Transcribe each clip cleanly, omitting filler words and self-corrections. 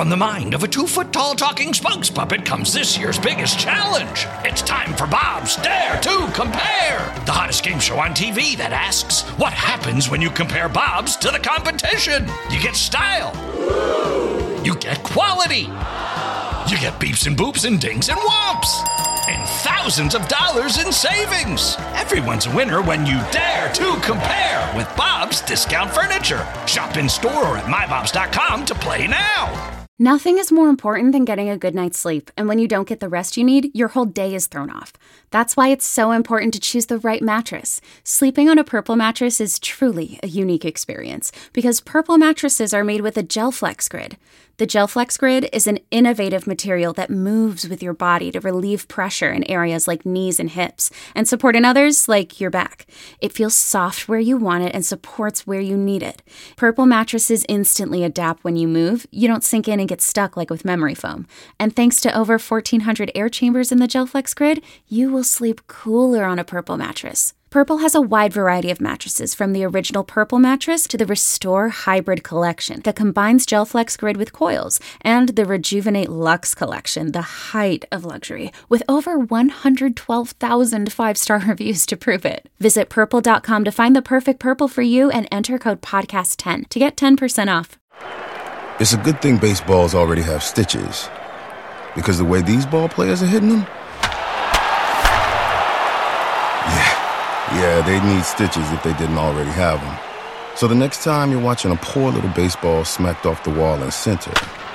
From the mind of a 2-foot-tall talking spokes puppet comes this year's biggest challenge. It's time for Bob's Dare to Compare, the hottest game show on TV that asks, what happens when you compare Bob's to the competition? You get style. You get quality. You get beeps and boops and dings and whomps. And thousands of dollars in savings. Everyone's a winner when you dare to compare with Bob's Discount Furniture. Shop in store or at mybobs.com to play now. Nothing is more important than getting a good night's sleep, and when you don't get the rest you need, your whole day is thrown off. That's why it's so important to choose the right mattress. Sleeping on a Purple mattress is truly a unique experience, because Purple mattresses are made with a GelFlex Grid. The GelFlex Grid is an innovative material that moves with your body to relieve pressure in areas like knees and hips, and support in others like your back. It feels soft where you want it and supports where you need it. Purple mattresses instantly adapt when you move. You don't sink in and get stuck like with memory foam. And thanks to over 1,400 air chambers in the GelFlex Grid, you will sleep cooler on a Purple mattress. Purple has a wide variety of mattresses, from the original Purple mattress to the Restore Hybrid collection that combines GelFlex Grid with coils, and the Rejuvenate Luxe collection, the height of luxury, with over 112,000 5-star reviews to prove it. Visit Purple.com to find the perfect Purple for you and enter code PODCAST10 to get 10% off. It's a good thing baseballs already have stitches, because the way these ball players are hitting them, yeah, they need stitches if they didn't already have them. So the next time you're watching a poor little baseball smacked off the wall in center,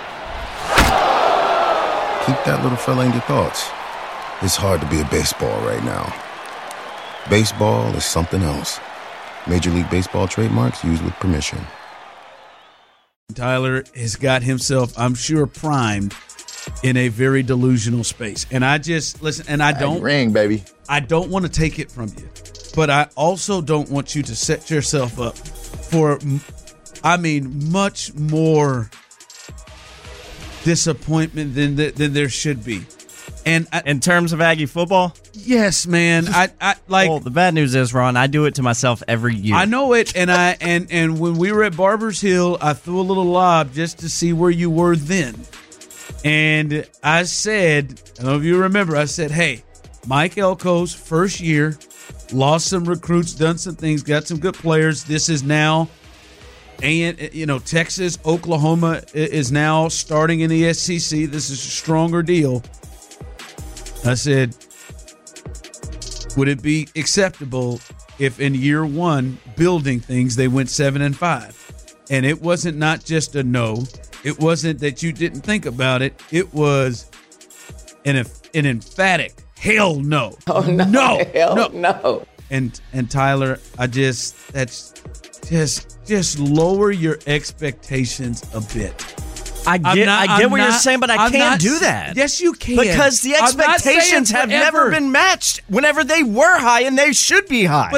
keep that little fella in your thoughts. It's hard to be a baseball right now. Baseball is something else. Major League Baseball trademarks used with permission. Tyler has got himself, I'm sure, primed in a very delusional space. And I just, listen, and I don't ring, baby. I don't want to take it from you, but I also don't want you to set yourself up for, much more disappointment than there should be. And in terms of Aggie football? Yes, man. I like. Well, the bad news is, Ron, I do it to myself every year. I know it, and and when we were at Barbers Hill, I threw a little lob just to see where you were then. And I said, I don't know if you remember, I said, hey, Mike Elko's first year, lost some recruits, done some things, got some good players. This is now, Texas, Oklahoma is now starting in the SEC. This is a stronger deal. I said, would it be acceptable if in year one, building things, they went 7-5? And it wasn't not just a no. It wasn't that you didn't think about it. It was an emphatic hell no. Oh, no. Hell no. And Tyler, that's lower your expectations a bit. I get what you're saying, but I can't do that. Yes, you can. Because the expectations have never been matched whenever they were high, and they should be high.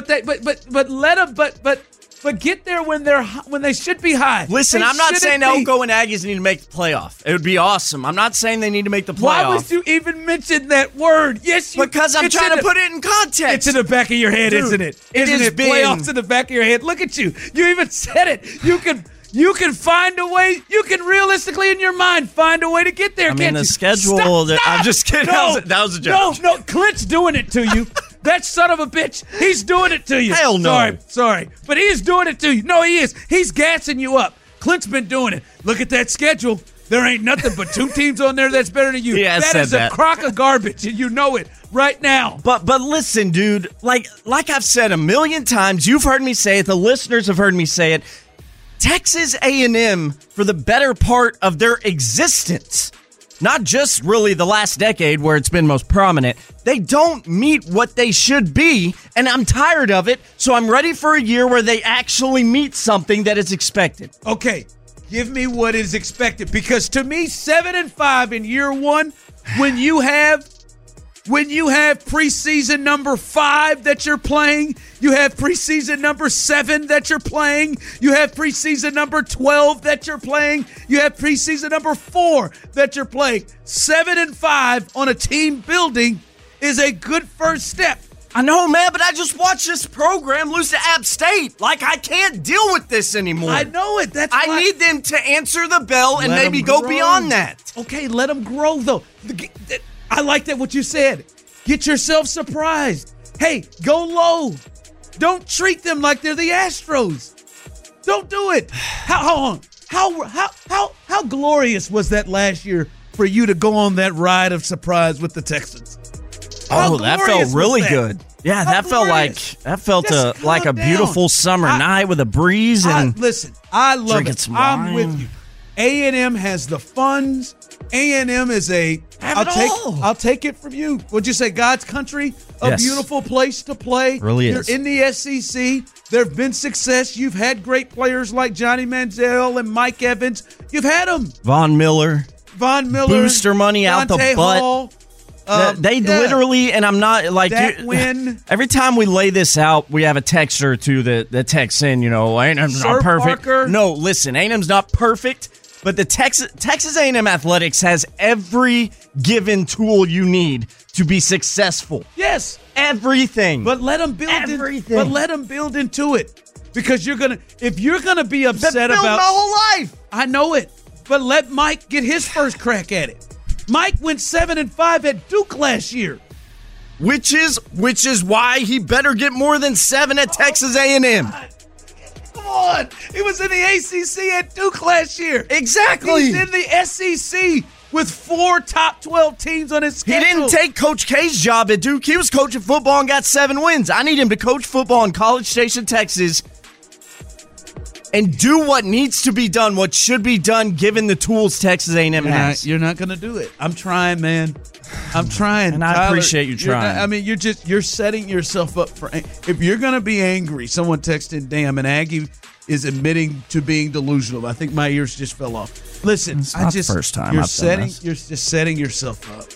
But get there when they should be high. Listen, I'm not saying Elko and Aggies need to make the playoff. It would be awesome. I'm not saying they need to make the playoff. Why would you even mention that word? Yes, because I'm trying to put it in context. It's in the back of your head, dude, isn't it? Isn't it? Playoffs in the back of your head. Look at you. You even said it. You can find a way. You can realistically, in your mind, find a way to get there. The schedule. Stop. I'm just kidding. No, that was a joke. No. Clint's doing it to you. That son of a bitch. He's doing it to you. Hell no. Sorry. But he is doing it to you. No, he is. He's gassing you up. Clint's been doing it. Look at that schedule. There ain't nothing but 2 teams on there that's better than you. That is a crock of garbage, and you know it right now. But listen, dude. Like I've said a million times, you've heard me say it. The listeners have heard me say it. Texas A&M, for the better part of their existence, not just really the last decade where it's been most prominent, they don't meet what they should be, and I'm tired of it, so I'm ready for a year where they actually meet something that is expected. Okay, give me what is expected, because to me, 7-5 in year one, when you have preseason number 5 that you're playing, you have preseason number 7 that you're playing, you have preseason number 12 that you're playing, you have preseason number 4 that you're playing. 7-5 on a team building is a good first step. I know, man, but I just watched this program lose to App State. Like, I can't deal with this anymore. I know it. I need them to answer the bell and maybe go beyond that. Okay, let them grow, though. I like that what you said. Get yourself surprised. Hey, go low. Don't treat them like they're the Astros. Don't do it. How glorious was that last year for you to go on that ride of surprise with the Texans? That felt really good. Yeah, that felt like a beautiful summer night with a breeze and listen, I love it. I'm with you. A&M has the funds. A&M is I'll take it from you. Would you say God's country? A beautiful place to play. Really is. You're in the SEC. There have been success. You've had great players like Johnny Manziel and Mike Evans. You've had them. Von Miller. Booster money out the butt. Hall. They literally, and I'm not like that win. Every time we lay this out, we have a texter to the text in. A&M's not perfect. Parker. No, listen, A&M's not perfect, but the Texas A&M athletics has every given tool you need to be successful. Yes, everything. But let them build everything. But let them build into it because if you're gonna be upset about my whole life. I know it, but let Mike get his first crack at it. Mike went 7-5 at Duke last year, which is why he better get more than 7 at Texas A&M. Come on, he was in the ACC at Duke last year. Exactly, he's in the SEC with 4 top 12 teams on his schedule. He didn't take Coach K's job at Duke. He was coaching football and got 7 wins. I need him to coach football in College Station, Texas, and do what needs to be done, what should be done, given the tools Texas A&M has. You're not going to do it. I'm trying, man. I'm trying. And I appreciate you trying. You're setting yourself up for. If you're going to be angry, someone texted, damn, and Aggie is admitting to being delusional. I think my ears just fell off. Listen, it's not the first time you're just setting yourself up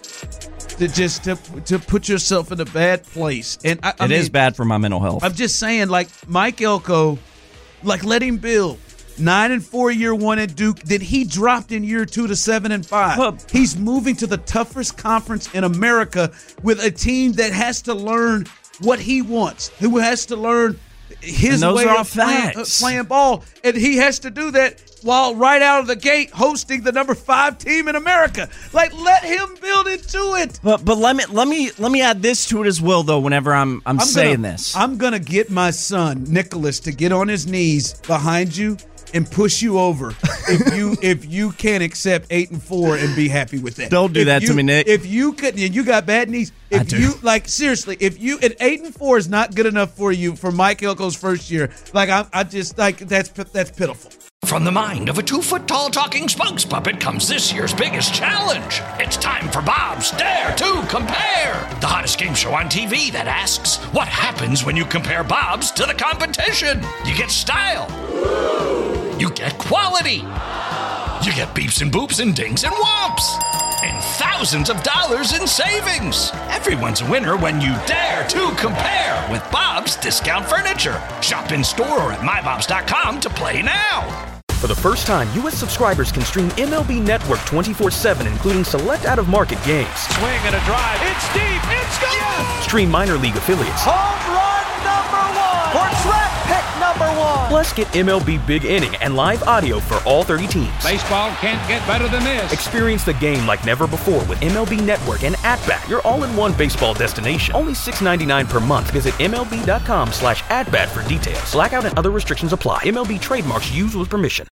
to put yourself in a bad place. And it is bad for my mental health. I'm just saying, like Mike Elko. Like, let him build. 9-4 year one at Duke. Then he dropped in year 2 to 7-5. He's moving to the toughest conference in America with a team that has to learn what he wants, who has to learn his way of playing ball. And he has to do that while right out of the gate hosting the number 5 team in America. Like, let him build into it. But let me add this to it as well, though. Whenever I'm saying this, I'm gonna get my son Nicholas to get on his knees behind you and push you over if you can't accept 8-4 and be happy with that. Don't do that to me, Nick. If you could, you got bad knees. Seriously, if 8-4 is not good enough for you for Mike Elko's first year, that's pitiful. From the mind of a 2-foot-tall talking spokes puppet comes this year's biggest challenge. It's time for Bob's Dare to Compare, the hottest game show on TV that asks, what happens when you compare Bob's to the competition? You get style. You get quality. You get beeps and boops and dings and whomps. And thousands of dollars in savings. Everyone's a winner when you dare to compare with Bob's Discount Furniture. Shop in store or at mybobs.com to play now. For the first time, U.S. subscribers can stream MLB Network 24/7, including select out-of-market games. Swing and a drive. It's deep. It's gone. Yes! Stream minor league affiliates. Home run number 1. Or draft pick number 1. Plus, get MLB Big Inning and live audio for all 30 teams. Baseball can't get better than this. Experience the game like never before with MLB Network and At-Bat, your all-in-one baseball destination. Only $6.99 per month. Visit MLB.com/AtBat for details. Blackout and other restrictions apply. MLB trademarks used with permission.